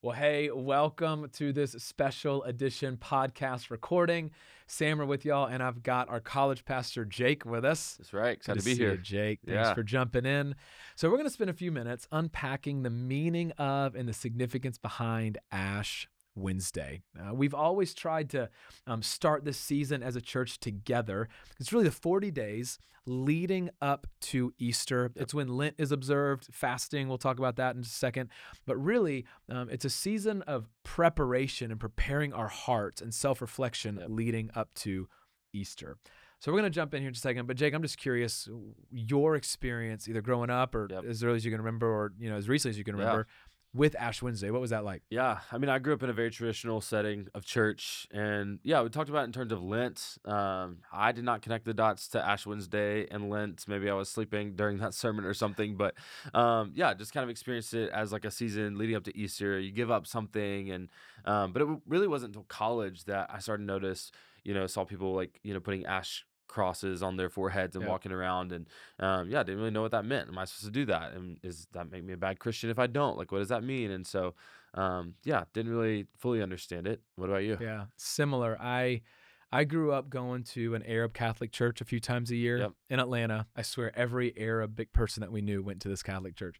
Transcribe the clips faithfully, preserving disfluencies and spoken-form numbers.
Well, hey, welcome to this special edition podcast recording. Sam are with y'all, and I've got our college pastor, Jake, with us. That's right. Good Excited to be see here. you, Jake. Thanks Yeah. for jumping in. So we're going to spend a few minutes unpacking the meaning of and the significance behind Ash Wednesday. Uh, we've always tried to um, start this season as a church together. It's really the forty days leading up to Easter. Yep. It's when Lent is observed, fasting. We'll talk about that in just a second. But really, um, it's a season of preparation and preparing our hearts and self-reflection Yep. leading up to Easter. So we're going to jump in here in just a second. But Jake, I'm just curious, your experience either growing up or Yep. as early as you can remember or you know as recently as you can Yeah. remember with Ash Wednesday. What was that like? Yeah. I mean, I grew up in a very traditional setting of church. And yeah, we talked about it in terms of Lent. Um, I did not connect the dots to Ash Wednesday and Lent. Maybe I was sleeping during that sermon or something. But um, yeah, just kind of experienced it as like a season leading up to Easter. You give up something. and um, But it really wasn't until college that I started to notice, you know, saw people like, you know, putting ash crosses on their foreheads and Yeah. walking around and um yeah, I didn't really know what that meant. Am I supposed to do that? And is that make me a bad Christian if I don't? Like, what does that mean? And so um yeah, didn't really fully understand it. What about you? Yeah, similar. I I grew up going to an Arab Catholic church a few times a year Yep. in Atlanta. I swear every Arabic person that we knew went to this Catholic church.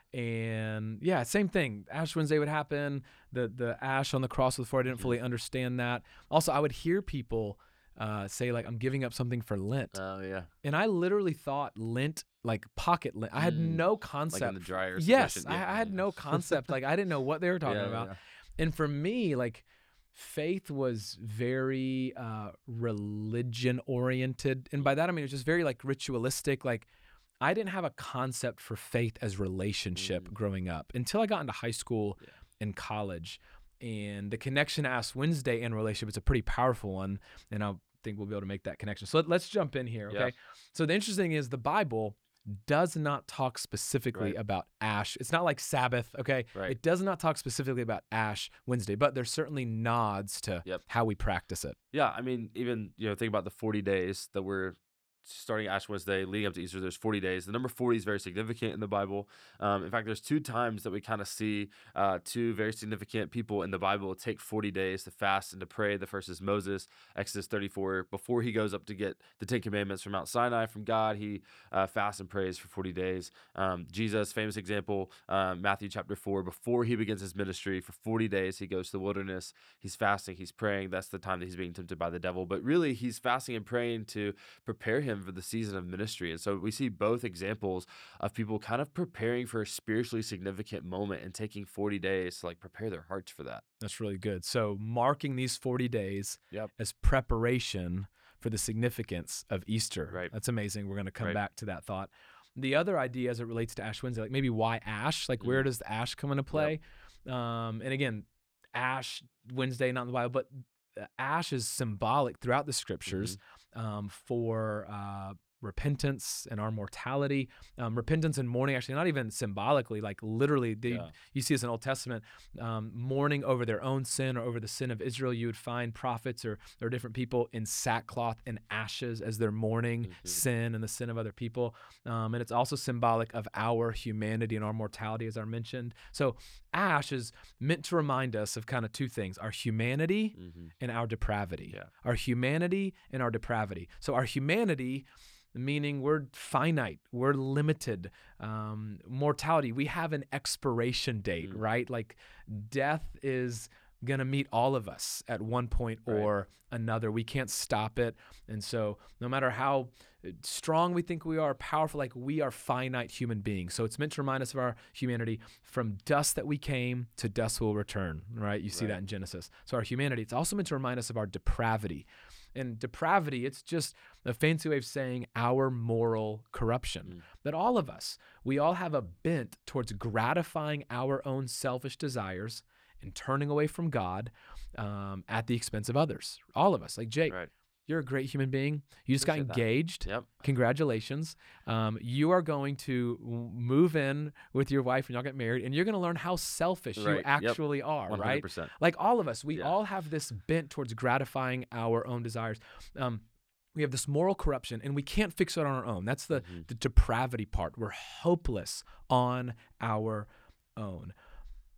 And yeah, same thing. Ash Wednesday would happen. The the ash on the cross before I didn't Mhm. fully understand that. Also, I would hear people uh, say like, "I'm giving up something for Lent," Oh yeah. and I literally thought Lent, like pocket Lent. I had Mm, no Like in concept. the dryer Yes, situation. I, Yeah, I yeah, had yeah. no concept. Like I didn't know what they were talking Yeah, about. yeah. And for me, like faith was very uh, religion oriented, and by that I mean it was just very like ritualistic. Like I didn't have a concept for faith as relationship Mm. growing up until I got into high school Yeah. and college. And the connection to Ash Wednesday and relationship is a pretty powerful one, and I think we'll be able to make that connection. So let, let's jump in here, okay? Yeah. So the interesting is the Bible does not talk specifically Right. about Ash. It's not like Sabbath, okay? Right. It does not talk specifically about Ash Wednesday, but there's certainly nods to Yep. how we practice it. Yeah, I mean, even, you know, think about the forty days that we're starting Ash Wednesday, leading up to Easter. There's forty days. The number forty is very significant in the Bible. Um, in fact, there's two times that we kind of see uh, two very significant people in the Bible take forty days to fast and to pray. The first is Moses, Exodus thirty-four. Before he goes up to get the Ten Commandments from Mount Sinai from God, he uh, fasts and prays for forty days. Um, Jesus, famous example, uh, Matthew chapter four. Before he begins his ministry, for forty days, he goes to the wilderness. He's fasting, he's praying. That's the time that he's being tempted by the devil. But really, he's fasting and praying to prepare him for the season of ministry. And so we see both examples of people kind of preparing for a spiritually significant moment and taking forty days to like prepare their hearts for that. That's really good. So marking these forty days Yep. as preparation for the significance of Easter. Right. That's amazing. We're going to come Right. back to that thought. The other idea as it relates to Ash Wednesday, like maybe why ash? Like where Mm. does the ash come into play? Um, and again, Ash Wednesday, not in the Bible, but uh, ash is symbolic throughout the scriptures um, for uh, repentance and our mortality. Um, repentance and mourning, actually, not even symbolically, like literally, they, Yeah. you see this in Old Testament, um, mourning over their own sin or over the sin of Israel. You would find prophets or, or different people in sackcloth and ashes as they're mourning Mhm. sin and the sin of other people. Um, and it's also symbolic of our humanity and our mortality, as I mentioned. So ash is meant to remind us of kind of two things: our humanity Mhm. and our depravity. Yeah. Our humanity and our depravity. So our humanity, meaning we're finite, we're limited. Um, mortality, we have an expiration date, Mhm. right? Like death is going to meet all of us at one point Right. or another. We can't stop it. And so no matter how strong we think we are, powerful, like we are finite human beings. So it's meant to remind us of our humanity. From dust that we came, to dust will return, right? You see Right. that in Genesis. So our humanity, it's also meant to remind us of our depravity. And depravity, it's just a fancy way of saying our moral corruption. Mm. That all of us, we all have a bent towards gratifying our own selfish desires and turning away from God um, at the expense of others. All of us, like Jake, Right. you're a great human being. You just got Appreciate that. engaged. Yep. Congratulations. Um, you are going to w- move in with your wife and y'all get married, and you're going to learn how selfish you Right. Yep. actually are, one hundred right? percent. Like all of us, we Yeah. all have this bent towards gratifying our own desires. Um, we have this moral corruption, and we can't fix it on our own. That's the, Mhm. the depravity part. We're hopeless on our own.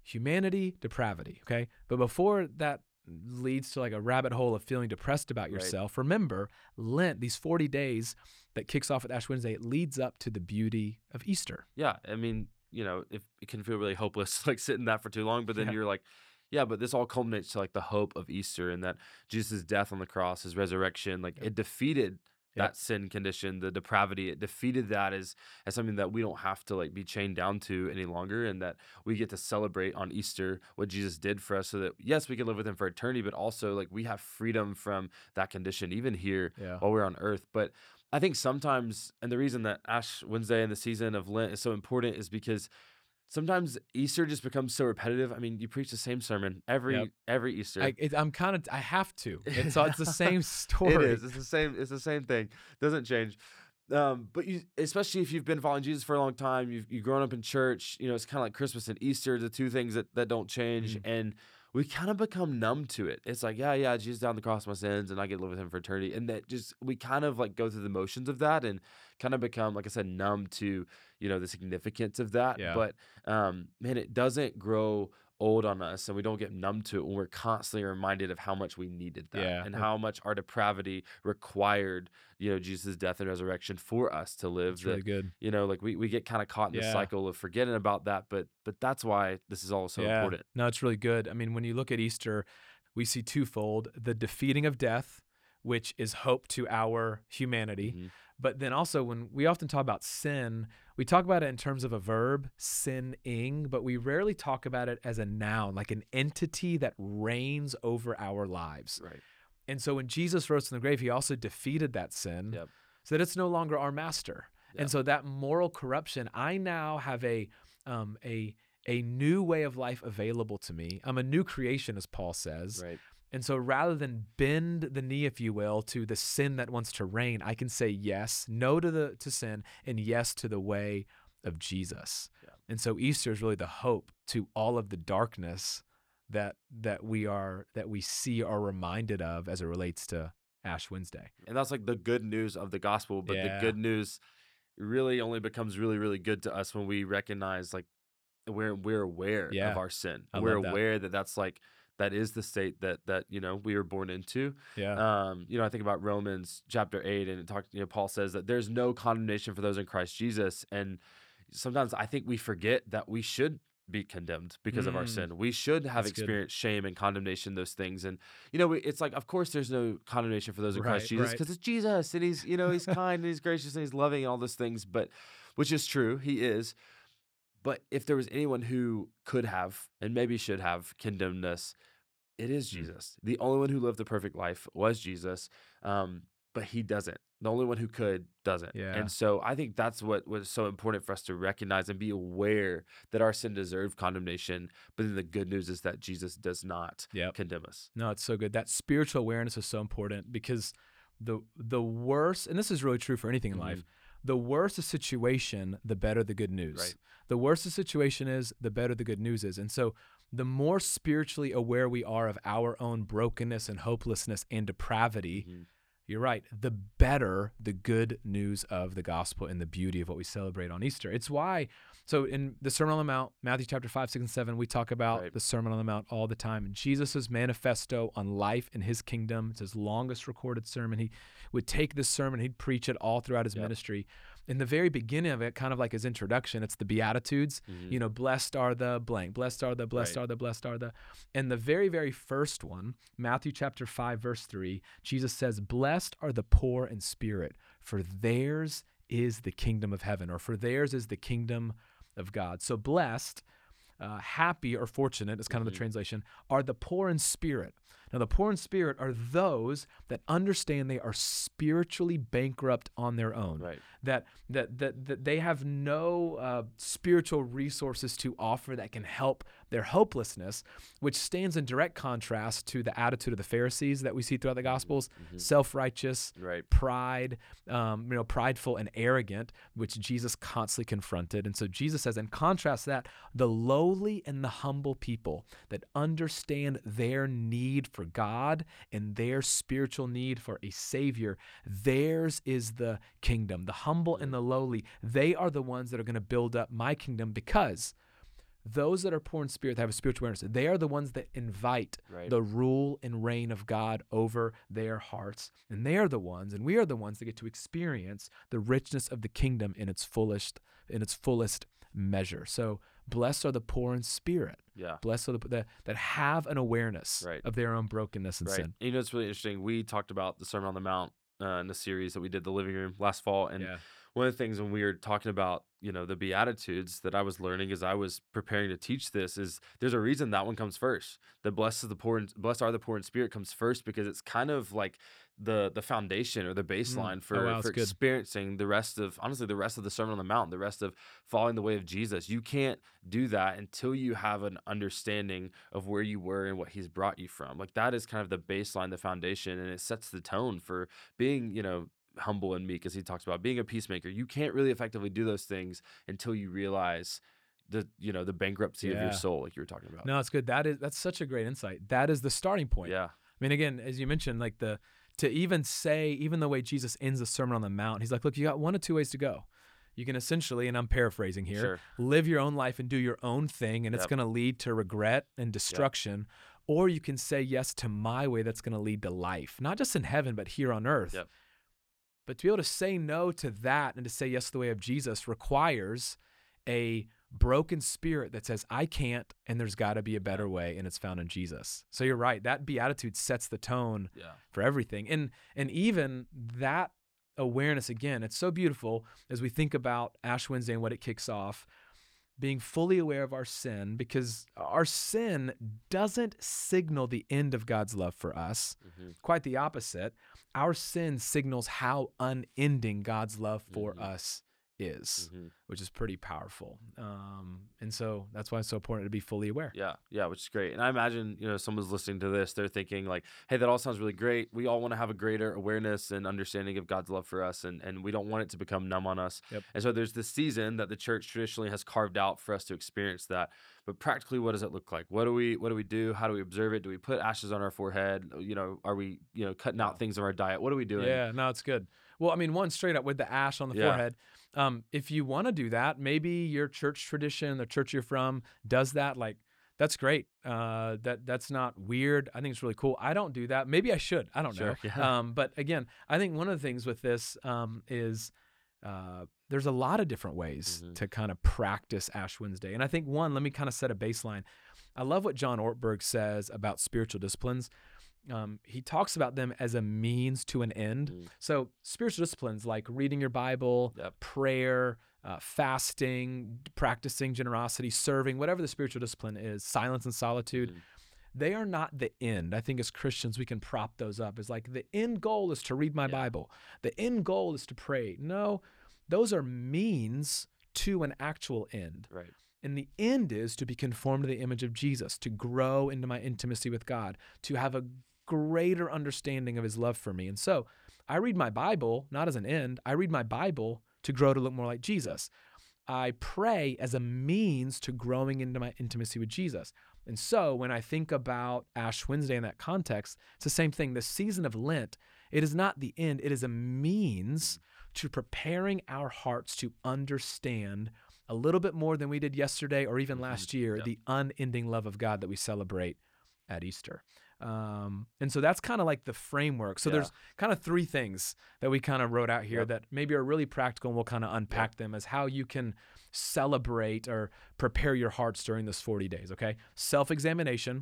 humanity, depravity, okay? But before that leads to like a rabbit hole of feeling depressed about Right. yourself, remember Lent, these forty days that kicks off with Ash Wednesday, it leads up to the beauty of Easter. Yeah, I mean, you know, if it can feel really hopeless, like sitting that for too long, but then Yeah. you're like, yeah, but this all culminates to like the hope of Easter and that Jesus' death on the cross, his resurrection, like Yep. it defeated Yep. that sin condition, the depravity. It defeated that as as something that we don't have to like be chained down to any longer, and that we get to celebrate on Easter what Jesus did for us, so that yes, we can live with him for eternity, but also like we have freedom from that condition, even here Yeah. while we're on earth. But I think sometimes, and the reason that Ash Wednesday and the season of Lent is so important is because sometimes Easter just becomes so repetitive. I mean, you preach the same sermon every Yep. every Easter. I, it, I'm kind of, I have to. It's, all- it's the same It story. is. It's the same. It's the same thing. Doesn't change. Um, but you, especially if you've been following Jesus for a long time, you've you've grown up in church. You know, it's kind of like Christmas and Easter, the two things that that don't change, Mhm. and we kind of become numb to it. It's like, yeah, yeah, Jesus died on the cross for my sins, and I get to live with him for eternity. And that just we kind of like go through the motions of that, and kind of become, like I said, numb to you know the significance of that. Yeah. But um, man, it doesn't grow old on us, and we don't get numb to it when we're constantly reminded of how much we needed that, Yeah, and that- how much our depravity required, you know, Jesus' death and resurrection for us to live. It's really That, good. you know, like we, we get kind of caught in the Yeah. cycle of forgetting about that, but but that's why this is all so yeah. important. No, it's really good. I mean, when you look at Easter, we see twofold: the defeating of death, which is hope to our humanity. Mhm. But then also, when we often talk about sin, we talk about it in terms of a verb, sinning, but we rarely talk about it as a noun, like an entity that reigns over our lives. Right. And so when Jesus rose from the grave, he also defeated that sin Yep. so that it's no longer our master. Yep. And so that moral corruption, I now have a um, a a new way of life available to me. I'm a new creation, as Paul says. Right. And so rather than bend the knee, if you will, to the sin that wants to reign, I can say yes, no to the to sin, and yes to the way of Jesus. Yeah. And so Easter is really the hope to all of the darkness that that we are that we see are reminded of as it relates to Ash Wednesday. And that's like the good news of the gospel, but Yeah. the good news really only becomes really, really good to us when we recognize like we're we're aware Yeah. of our sin. I we're love that. aware that that's like that is the state that that you know we were born into. Yeah. Um, you know, I think about Romans chapter eight, and it talks. You know, Paul says that there's no condemnation for those in Christ Jesus, and sometimes I think we forget that we should be condemned because of our Mm. sin. We should have That's good. experienced shame and condemnation, those things. And you know, we, it's like, of course, there's no condemnation for those in Christ Right, Jesus right. because it's Jesus, and he's you know he's kind and he's gracious and he's loving and all those things. But which is true, he is. But if there was anyone who could have and maybe should have condemned us, it is Mm. Jesus. The only one who lived the perfect life was Jesus, um, but he doesn't. The only one who could doesn't. Yeah. And so I think that's what was so important for us to recognize and be aware that our sin deserved condemnation. But then the good news is that Jesus does not Yep. condemn us. No, it's so good. That spiritual awareness is so important because the the worse, and this is really true for anything in life, the worse the situation, the better the good news. Right. The worse the situation is, the better the good news is. And so the more spiritually aware we are of our own brokenness and hopelessness and depravity, Mhm. you're right, the better the good news of the gospel and the beauty of what we celebrate on Easter. It's why, so in the Sermon on the Mount, Matthew chapter five, six, and seven, we talk about Right. the Sermon on the Mount all the time. Jesus' manifesto on life in his kingdom, it's his longest recorded sermon. He would take this sermon, he'd preach it all throughout his Yep. ministry. In the very beginning of it, kind of like his introduction, it's the Beatitudes. Mhm. You know, blessed are the blank, blessed are the, blessed Right. are the, blessed are the. And the very, very first one, Matthew chapter five, verse three, Jesus says, blessed are the poor in spirit, for theirs is the kingdom of heaven, or for theirs is the kingdom of God. So blessed, uh, happy or fortunate is kind of Mhm. the translation, are the poor in spirit. Now, the poor in spirit are those that understand they are spiritually bankrupt on their own. Right. That, that that that they have no uh, spiritual resources to offer that can help their hopelessness, which stands in direct contrast to the attitude of the Pharisees that we see throughout the Gospels, Mhm. self-righteous, Right. pride, um, you know, prideful and arrogant, which Jesus constantly confronted. And so Jesus says, in contrast to that, the lowly and the humble people that understand their need for God and their spiritual need for a Savior, theirs is the kingdom. The humble and the lowly, they are the ones that are going to build up my kingdom because those that are poor in spirit, that have a spiritual awareness, they are the ones that invite Right. the rule and reign of God over their hearts. And they are the ones, and we are the ones that get to experience the richness of the kingdom in its fullest, in its fullest measure. So blessed are the poor in spirit. Yeah. Blessed are the that, that have an awareness Right. of their own brokenness and Right. sin. You know, it's really interesting. We talked about the Sermon on the Mount uh, in the series that we did, the living room, last fall. And Yeah. one of the things when we were talking about, you know, the Beatitudes that I was learning as I was preparing to teach this is there's a reason that one comes first. The blessed is the poor, in, blessed are the poor in spirit comes first because it's kind of like the the foundation or the baseline Mm. for, Oh, wow, for that's good. experiencing the rest of, honestly, the rest of the Sermon on the Mount, the rest of following the way of Jesus. You can't do that until you have an understanding of where you were and what he's brought you from. Like that is kind of the baseline, the foundation, and it sets the tone for being, you know, humble and meek, as he talks about being a peacemaker. You can't really effectively do those things until you realize the, you know, the bankruptcy of your Yeah. soul, like you were talking about. No, it's good. That is that's such a great insight. That is the starting point. Yeah. I mean, again, as you mentioned, like the to even say, even the way Jesus ends the Sermon on the Mount, he's like, look, you got one of two ways to go. You can essentially, and I'm paraphrasing here, Sure. live your own life and do your own thing, and it's Yep. going to lead to regret and destruction. Or you can say yes to my way that's going to lead to life, not just in heaven, but here on earth. Yep. But to be able to say no to that and to say yes to the way of Jesus requires a broken spirit that says, I can't, and there's got to be a better way, and it's found in Jesus. So you're right. That beatitude sets the tone Yeah. for everything. And and even that awareness, again, it's so beautiful as we think about Ash Wednesday and what it kicks off, being fully aware of our sin, because our sin doesn't signal the end of God's love for us. Mm-hmm. Quite the opposite. Our sin signals how unending God's love for Mhm. us is, Mm-hmm. which is pretty powerful. Um, and so that's why it's so important to be fully aware. Yeah, yeah, which is great. And I imagine, you know, someone's listening to this, they're thinking like, hey, that all sounds really great. We all want to have a greater awareness and understanding of God's love for us, and, and we don't want it to become numb on us. Yep. And so there's this season that the church traditionally has carved out for us to experience that. But practically, what does it look like? What do we what do we do? How do we observe it? Do we put ashes on our forehead? You know, are we, you know, cutting out Wow. things in our diet? What are we doing? Yeah, no, it's good. Well, I mean, one, straight up with the ash on the Yeah. forehead. Um, if you want to do that, maybe your church tradition, the church you're from, does that. Like, that's great. Uh, that that's not weird. I think it's really cool. I don't do that. Maybe I should. I don't Sure, know. yeah. Um, but again, I think one of the things with this um, is uh, there's a lot of different ways Mhm. to kind of practice Ash Wednesday. And I think one, let me kind of set a baseline. I love what John Ortberg says about spiritual disciplines. Um, he talks about them as a means to an end. Mm. So spiritual disciplines like reading your Bible, Yep. prayer, uh, fasting, practicing generosity, serving, whatever the spiritual discipline is, silence and solitude, Mhm. they are not the end. I think as Christians, we can prop those up as like the end goal is to read my Yeah. Bible. The end goal is to pray. No, those are means to an actual end. Right. And the end is to be conformed to the image of Jesus, to grow into my intimacy with God, to have a greater understanding of his love for me. And so I read my Bible, not as an end. I read my Bible to grow to look more like Jesus. I pray as a means to growing into my intimacy with Jesus. And so when I think about Ash Wednesday in that context, it's the same thing. The season of Lent, it is not the end. It is a means to preparing our hearts to understand a little bit more than we did yesterday or even Mhm. last year, Yep. the unending love of God that we celebrate at Easter. Um, and so that's kind of like the framework. So Yeah. there's kind of three things that we kind of wrote out here Yep. that maybe are really practical, and we'll kind of unpack them as how you can celebrate or prepare your hearts during this forty days, okay? Self-examination,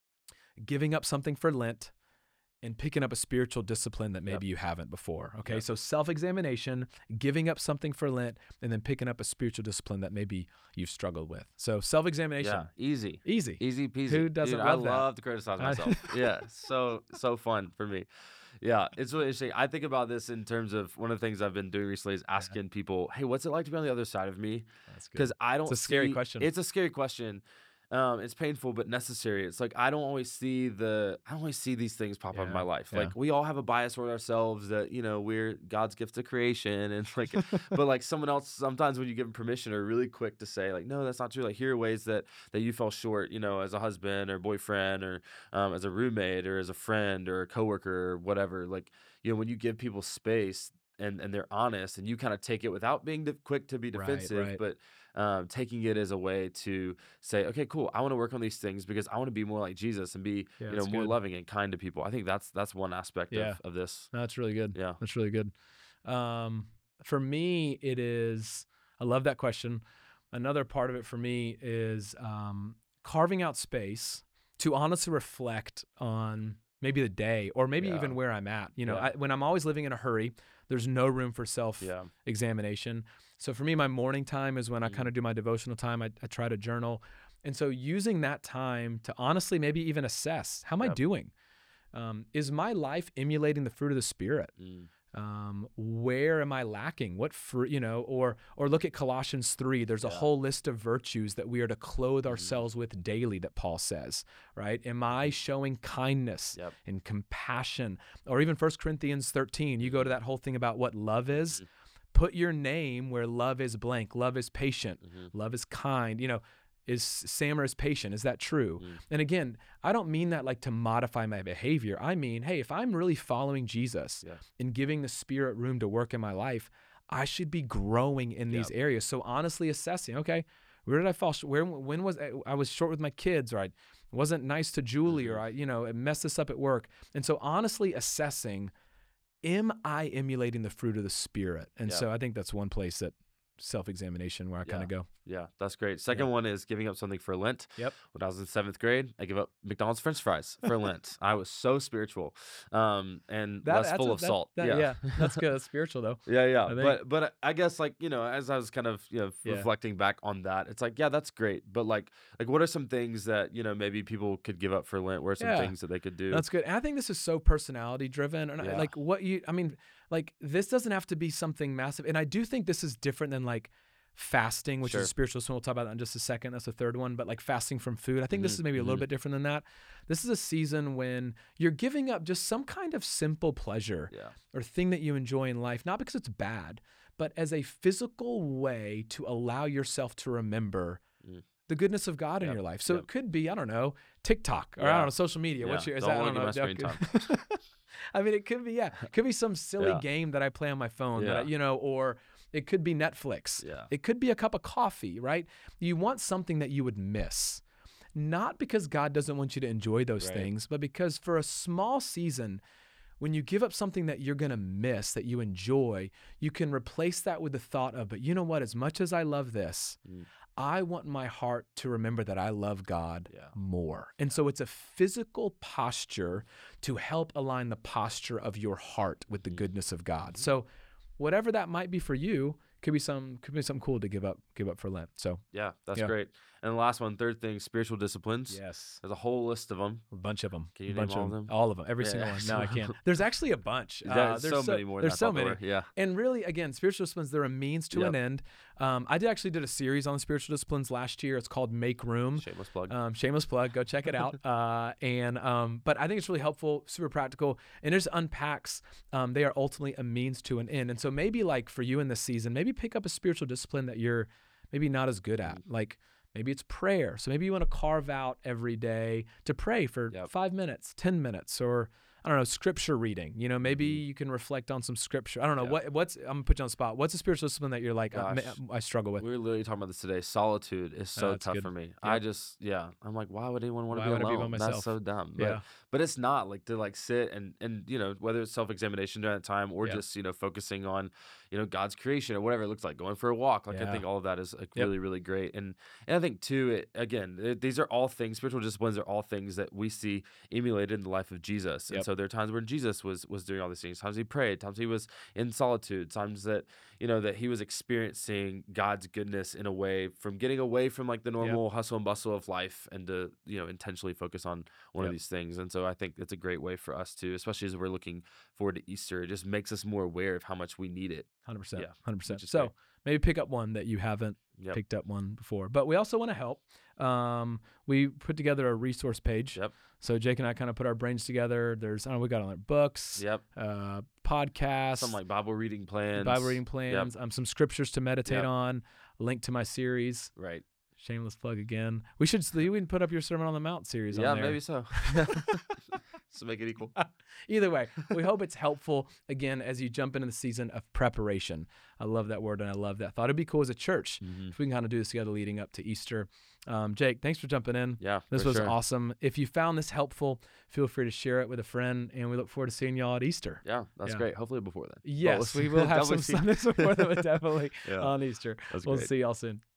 giving up something for Lent, and picking up a spiritual discipline that maybe Yep. you haven't before, okay? Yep. So self-examination, giving up something for Lent, and then picking up a spiritual discipline that maybe you've struggled with. So self-examination, Yeah. Easy. easy. Easy peasy. Who doesn't Dude, love I that? love to criticize I- myself. Yeah, so so fun for me. Yeah, it's really interesting. I think about this in terms of one of the things I've been doing recently is asking people, "Hey, what's it like to be on the other side of me?" That's good. Because I don't. a scary see- question. It's a scary question. Um, it's painful but necessary. It's like I don't always see the. I don't always see these things pop up in Yeah, my life. yeah. Like we all have a bias toward ourselves that you know we're God's gift to creation, and like, but like someone else sometimes when you give them permission are really quick to say like, no, that's not true. Like here are ways that that you fell short. You know, as a husband or boyfriend or um, as a roommate or as a friend or a coworker or whatever. Like you know when you give people space. and and they're honest, and you kind of take it without being de- quick to be Right, defensive, right. but um, taking it as a way to say, okay, cool, I want to work on these things because I want to be more like Jesus and be, Yeah, you know, that's more good. loving and kind to people. I think that's that's one aspect Yeah. of of this. No, that's really good. Yeah. That's really good. Um, for me, it is, I love that question. Another part of it for me is um, carving out space to honestly reflect on maybe the day or maybe Yeah. even where I'm at. You know, Yeah. I, when I'm always living in a hurry, there's no room for self Yeah. examination. So for me, my morning time is when I Mhm. kind of do my devotional time. I, I try to journal. And so using that time to honestly maybe even assess, how am I Yep. doing? Um, is my life emulating the fruit of the Spirit? Mm. Um, where am I lacking? What fruit, you know, or or look at Colossians three. There's a Yeah. whole list of virtues that we are to clothe Mhm. ourselves with daily that Paul says, right? Am I showing kindness Yep. and compassion? Or even First Corinthians thirteen, you go to that whole thing about what love is. Mhm. Put your name where love is blank. Love is patient. Mhm. Love is kind. You know, is Sammer is patient. Is that true? Mm. And again, I don't mean that like to modify my behavior. I mean, hey, if I'm really following Jesus Yeah. and giving the Spirit room to work in my life, I should be growing in these Yep. areas. So honestly assessing, okay, where did I fall? sh- Where, when was I, I was short with my kids, or I wasn't nice to Julie, or Mhm. I, you know, it messed this up at work. And so honestly assessing, am I emulating the fruit of the Spirit? And Yep. so I think that's one place that self-examination where I kind Yeah. of go. Yeah, that's great. Second one is giving up something for Lent. Yep. When I was in seventh grade, I gave up McDonald's French fries for Lent. I was so spiritual, um, and That, less that's full a- of that- salt. that- yeah. yeah, that's good. That's spiritual though. Yeah, yeah, I think. but but I guess like you know, as I was kind of you know Yeah. reflecting back on that, it's like yeah, that's great. But like like what are some things that you know maybe people could give up for Lent? What are some Yeah. things that they could do? That's good. And I think this is so personality driven. And I, Yeah. like what you, I mean, like this doesn't have to be something massive. And I do think this is different than like fasting, which Sure. is a spiritual swim. We'll talk about that in just a second. That's the third one. But like fasting from food, I think this Mhm, is maybe a little mhm. bit different than that. This is a season when you're giving up just some kind of simple pleasure Yeah, or thing that you enjoy in life, not because it's bad, but as a physical way to allow yourself to remember Mm. the goodness of God in Yep, your life. So yep. it could be, I don't know, TikTok or I Yeah. don't know, social media. What's Yeah, your, is don't that, I look don't at know. my screen that- I mean, it could be, yeah, it could be some silly Yeah. game that I play on my phone that I, Yeah. you know, or it could be Netflix. Yeah. It could be a cup of coffee, right? You want something that you would miss. Not because God doesn't want you to enjoy those Right. things, but because for a small season, when you give up something that you're going to miss, that you enjoy, you can replace that with the thought of, but you know what? As much as I love this, Mm. I want my heart to remember that I love God Yeah. more. And so it's a physical posture to help align the posture of your heart with the Mhm. goodness of God. Mhm. So whatever that might be for you, could be some could be something cool to give up give up for Lent. So Yeah, that's Yeah. great. And the last one, third thing, spiritual disciplines. yes. There's a whole list of them. A bunch of them. Can you a name bunch all of of them. them? All of them. Every Yeah, single yeah, one. so- No, I can't. There's actually a bunch. There's Uh, so, many more. There's than so I thought there many. were. Yeah. And really, again, spiritual disciplines, they're a means to an Yep. end. Um, I did actually did a series on spiritual disciplines last year. It's called Make Room. Shameless plug. Um, shameless plug. Go check it out. Uh, and um, but I think it's really helpful, super practical, and it just unpacks. Um, they are ultimately a means to an end. And so maybe like for you in this season, maybe pick up a spiritual discipline that you're maybe not as good at. Like maybe it's prayer. So maybe you want to carve out every day to pray for Yep. five minutes, ten minutes, or I don't know, scripture reading. You know, maybe Mhm. you can reflect on some scripture. I don't know Yeah. what what's. I'm gonna put you on the spot. What's a spiritual discipline that you're like I, Gosh. I struggle with? We were literally talking about this today. Solitude is so that's tough good. for me. Yeah. I just, yeah, I'm like, why would anyone want Why to be would I be by alone? myself? That's so dumb. But, Yeah. but it's not like to like sit and and you know whether it's self examination during that time or Yeah. just you know focusing on you know God's creation or whatever it looks like, going for a walk. Like I Yeah. think all of that is like Yep. really really great. And and I think too, it, again, it, these are all things. Spiritual disciplines are all things that we see emulated in the life of Jesus. And Yep. so there are times when Jesus was was doing all these things. Times he prayed. Times he was in solitude. Times that you know that he was experiencing God's goodness in a way from getting away from like the normal hustle and bustle of life and to you know intentionally focus on one Yep. of these things. And so I think it's a great way for us to, especially as we're looking forward to Easter, it just makes us more aware of how much we need it. one hundred percent. Yeah, one hundred percent. which is So great. maybe pick up one that you haven't Yep. picked up one before. But we also want to help. Um, we put together a resource page. Yep. So Jake and I kind of put our brains together. There's, I don't know, we got on there books, Yep. uh, podcasts, Some like Bible reading plans. Bible reading plans, um, some scriptures to meditate Yep. on, a link to my series. Right. Shameless plug again. We should we can put up your Sermon on the Mount series Yeah, on there. maybe so. So make it equal. Either way, we hope it's helpful, again, as you jump into the season of preparation. I love that word, and I love that thought. It'd be cool as a church Mhm. if we can kind of do this together leading up to Easter. Um, Jake, thanks for jumping in. Yeah, This for was sure. awesome. If you found this helpful, feel free to share it with a friend, and we look forward to seeing y'all at Easter. Yeah, that's Yeah. great. Hopefully before then. But Yes, we'll we will have some definitely see- Sundays before that, but definitely Yeah, on Easter. that's We'll great. see y'all soon.